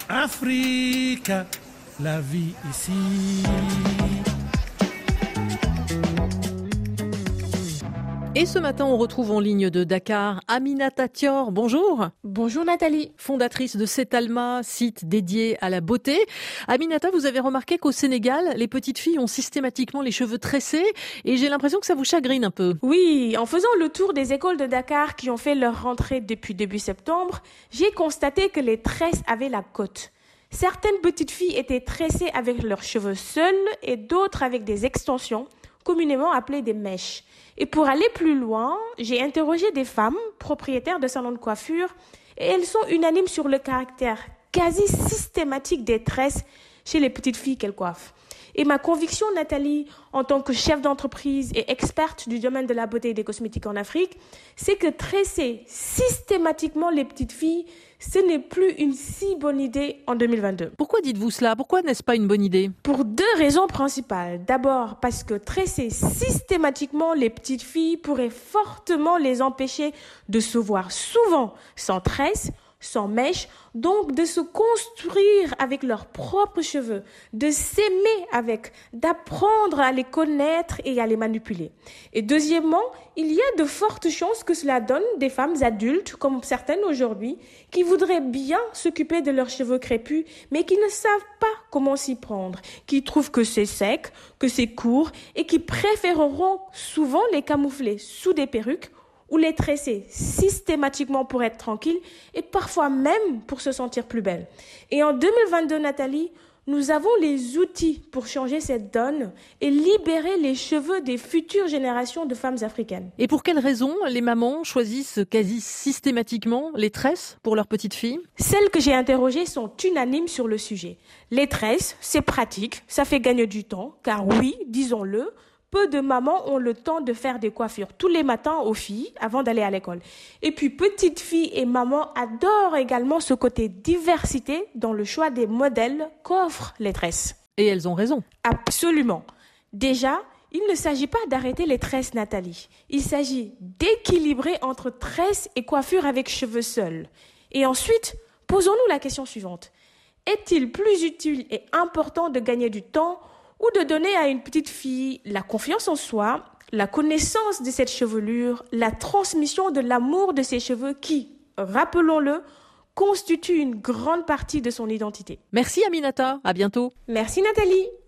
Africa, la vie ici. Et ce matin, on retrouve en ligne de Dakar Aminata Thior. Bonjour. Bonjour Nathalie. Fondatrice de Setalma, site dédié à la beauté. Aminata, vous avez remarqué qu'au Sénégal, les petites filles ont systématiquement les cheveux tressés et j'ai l'impression que ça vous chagrine un peu. Oui, en faisant le tour des écoles de Dakar qui ont fait leur rentrée depuis début septembre, j'ai constaté que les tresses avaient la cote. Certaines petites filles étaient tressées avec leurs cheveux seuls et d'autres avec des extensions, communément appelées des mèches. Et pour aller plus loin, j'ai interrogé des femmes propriétaires de salons de coiffure et elles sont unanimes sur le caractère quasi systématique des tresses chez les petites filles qu'elles coiffent. Et ma conviction, Nathalie, en tant que chef d'entreprise et experte du domaine de la beauté et des cosmétiques en Afrique, c'est que tresser systématiquement les petites filles, ce n'est plus une si bonne idée en 2022. Pourquoi dites-vous cela ? Pourquoi n'est-ce pas une bonne idée ? Pour deux raisons principales. D'abord, parce que tresser systématiquement les petites filles pourrait fortement les empêcher de se voir souvent sans tresse, sans mèche, donc de se construire avec leurs propres cheveux, de s'aimer avec, d'apprendre à les connaître et à les manipuler. Et deuxièmement, il y a de fortes chances que cela donne des femmes adultes, comme certaines aujourd'hui, qui voudraient bien s'occuper de leurs cheveux crépus, mais qui ne savent pas comment s'y prendre, qui trouvent que c'est sec, que c'est court, et qui préféreront souvent les camoufler sous des perruques ou les tresser systématiquement pour être tranquille et parfois même pour se sentir plus belle. Et en 2022, Nathalie, nous avons les outils pour changer cette donne et libérer les cheveux des futures générations de femmes africaines. Et pour quelles raisons les mamans choisissent quasi systématiquement les tresses pour leurs petites filles ? Celles que j'ai interrogées sont unanimes sur le sujet. Les tresses, c'est pratique, ça fait gagner du temps, car oui, disons-le, peu de mamans ont le temps de faire des coiffures tous les matins aux filles avant d'aller à l'école. Et puis, petites filles et mamans adorent également ce côté diversité dans le choix des modèles qu'offrent les tresses. Et elles ont raison. Absolument. Déjà, il ne s'agit pas d'arrêter les tresses, Nathalie. Il s'agit d'équilibrer entre tresses et coiffure avec cheveux seuls. Et ensuite, posons-nous la question suivante. Est-il plus utile et important de gagner du temps ou de donner à une petite fille la confiance en soi, la connaissance de cette chevelure, la transmission de l'amour de ses cheveux qui, rappelons-le, constitue une grande partie de son identité. Merci Aminata, à bientôt. Merci Nathalie.